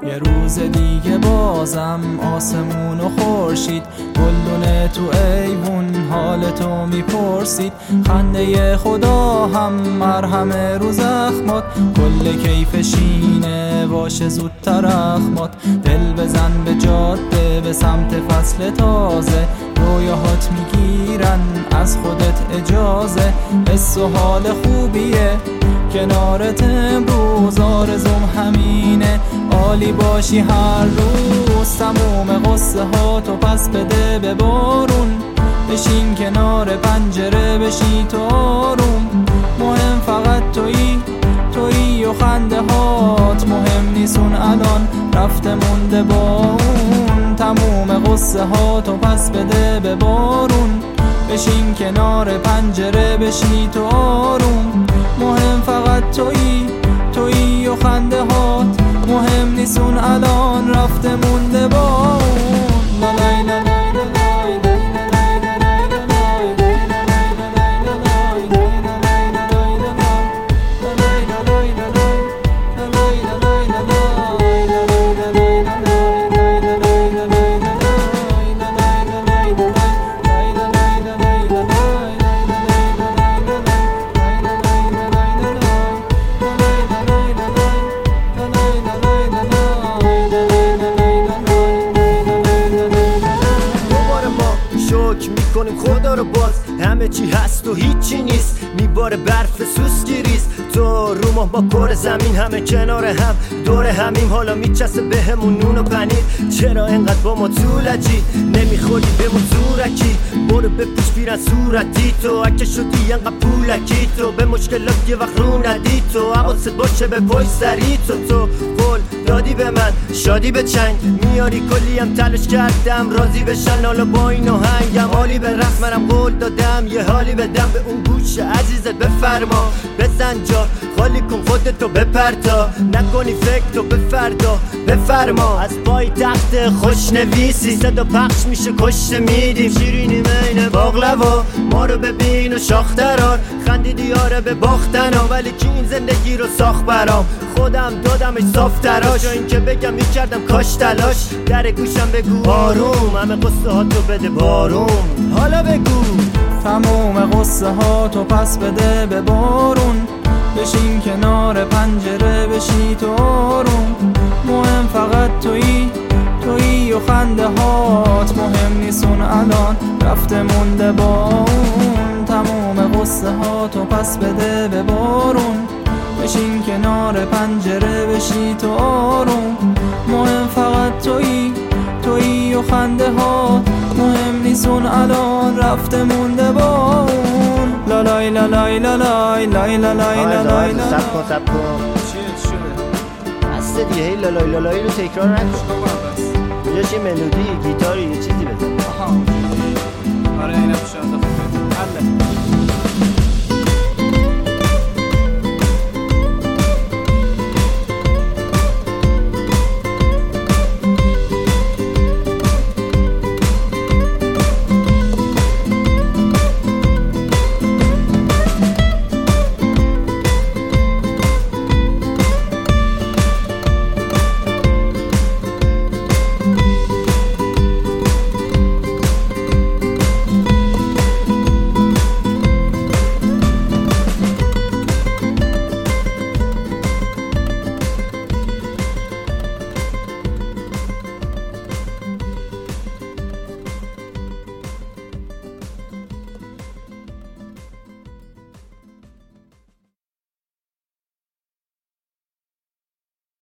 یه روز دیگه بازم آسمون و خورشید گلدونه تو ایوون حالتو میپرسید. خنده خدا هم مرهم رو زخمات، کل کیفشینه باشه زودتر اخمات. دل بزن به جاده به سمت فصل تازه، رویاهات میگیرن از خودت اجازه. حس و حال خوبیه کنارت امروز، آرزوم همینه عالی باشی هر روز. تموم قصه ها تو پس بده به بارون، بشین کنار پنجره بشی تو آروم. مهم فقط تویی و خنده هات، مهم نیستون الان رفته مونده با اون. تموم قصه ها تو پس بده به بارون، بشین کنار پنجره بشی تو آروم. مهم فقط تویی و خنده هات، مهم نیستون الان رفته مونده با اون. لالای لالای خدا رو باز همه چی هست و هیچی نیست، میباره برف سوسکیریز تو رو ما با کره زمین همه کنار هم دور همیم. حالا میچسه به همون نون و پنیر، چرا انقدر با ما طولجی نمیخوری به ما زورکی؟ برو بپوش بیرن صورتی تو، اگه شدی انقدر پولکی تو به مشکلات یه وقت رو ندی تو. حواست باشه به پشت سری تو قول دادی به من شادی به چنگ میاری، کلی هم تلاش کردم راضی بشن حالا با این آهنگم. حالی به رقص منم قول دادم یه حالی بدم به اون گوش عزیزت بفرما. بزن جا خالی کن خودتو بپرتا، نکنی فکر تو به فردا بفرما. از پای تخت خوشنویسی صدا پخش میشه کشته میدیم، شیرینی مین باقلوا ما رو ببین و شاختران خندیدی آره به باختنا، ولی کی این زندگی رو ساخت برام؟ خودم دادمش صاف تراش، این که بگم میکردم کاش تلاش. در گوشم بگو آروم همه قصه ها تو بده بارون، حالا بگو تموم قصه ها تو پس بده به بارون، بشین کنار پنجره بشی تو آروم. مهم فقط تویی و خنده هات، مهم نیستون الان رفته مونده با اون. تموم قصه ها تو پس بده به بارون، بشین کنار پنجره بشی تو آروم. مهم فقط تویی و خنده هات، مهم نیستون الان رفته مونده با اون. لالای لالای لالای لای لالای لالای لالای. سب کن چی شده؟ بسته دیگه هی لالای لالای رو تکرار نکن. بجاش یه ملودی گیتاری یه چیزی بزن. آره اینم شده.